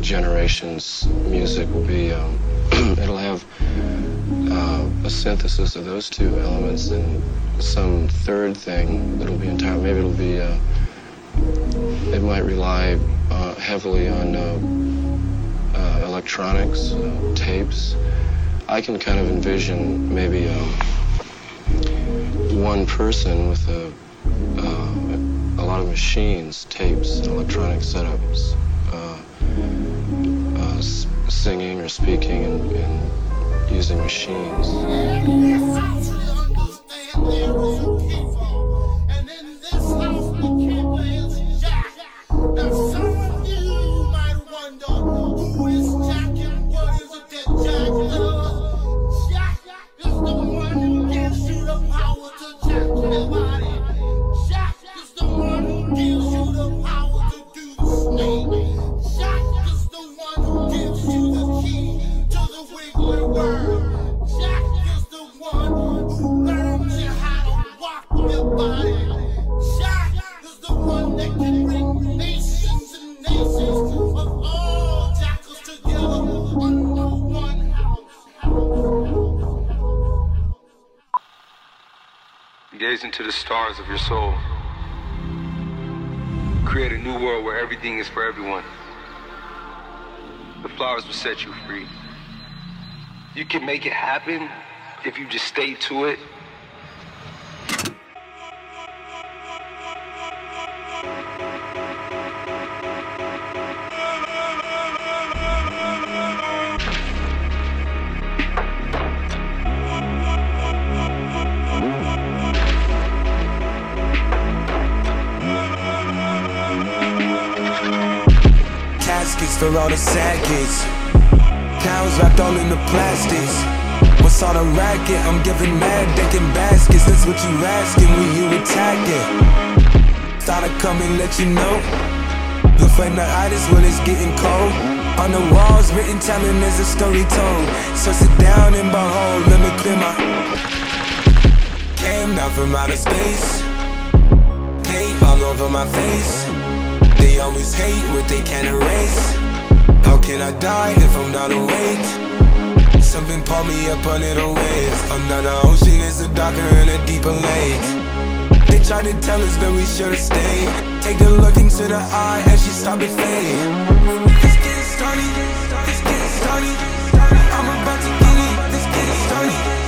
generation's music will be, it'll have a synthesis of those two elements and some third thing that'll be entirely, maybe it'll be, it might rely heavily on electronics, tapes. I can kind of envision maybe one person with a lot of machines, tapes, and electronic setups, singing or speaking and using machines. Gaze into the stars of your soul. Create a new world where everything is for everyone. The flowers will set you free. You can make it happen if you just stay to it. Caskets for all the sad kids. Cows wrapped all in the plastics. What's all the racket? I'm giving mad dick in baskets. That's what you asking when you attacking. Thought I'd come and let you know. Look for the itis when it's getting cold. On the walls written telling there's a story told. So sit down and behold, let me clear my. Came down from outer space. Paint all over my face. They always hate what they can't erase. How can I die if I'm not awake? Something pulled me up under the waves. Under the ocean is a darker and a deeper lake. They tried to tell us that we should've stayed. Take a look into the eye as she stopped to fade. Let's get it started. Let's get it started. I'm about to get it. Let's get it started.